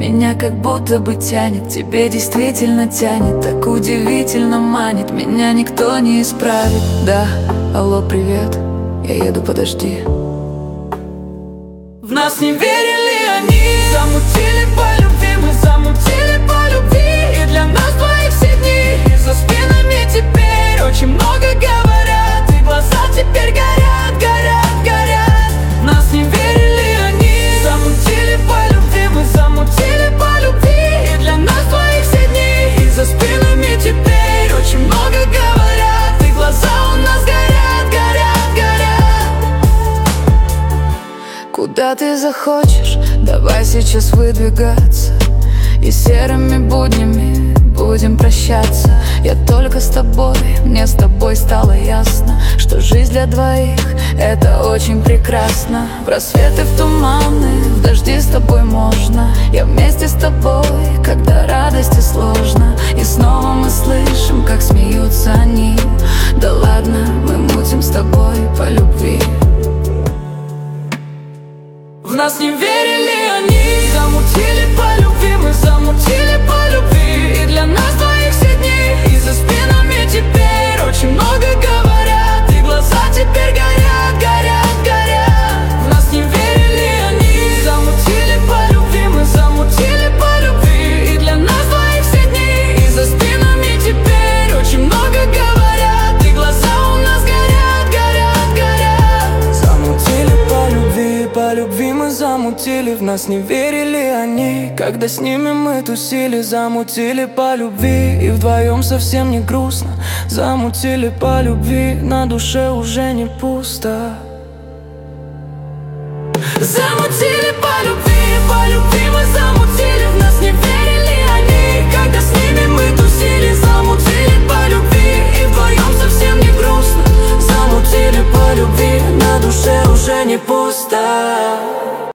Меня как будто бы тянет, тебе действительно тянет. Так удивительно манит, меня никто не исправит. Да, алло, привет, я еду, подожди. В нас не верили они, замутили по любви, мы замутили по любви. И для нас двоих все дни, и за спинами теперь очень много говорят, и глаза теперь горят, горят, горят. В нас не верили они, замутили по любви, мы замутили по любви. И для нас двоих все дни, и за спинами теперь очень много говорят, и глаза у нас горят, горят, горят. Куда ты захочешь, давай сейчас выдвигаться, и серыми буднями будем прощаться. Я только с тобой, мне с тобой стало ясно, что жизнь для двоих — это очень прекрасно. В рассветы, в туманы, в дожди с тобой можно. Я вместе с тобой, когда радости сложно. И снова мы слышим, как смеются они. Да ладно, мы мутим с тобой по любви. В нас не верили они, замутили по любви, мы замутили по любви. И для нас двоих все дни, и за спинами теперь очень много говорят, и глаза теперь горят, горят, горят. В нас не верили они, замутили по любви, мы замутили по любви. И для нас двоих все дни, и за спинами теперь очень много говорят, и глаза у нас горят, горят, горят. Замутили по любви мы замутили, в нас не верили они, когда с ними мы тусили. Замутили по любви, и вдвоем совсем не грустно. Замутили по любви, на душе уже не пусто. Замутили по любви мы замутили, в нас не верили они, когда с ними мы тусили. Замутили по любви, и вдвоем совсем не грустно. Замутили по любви, на душе уже не пусто.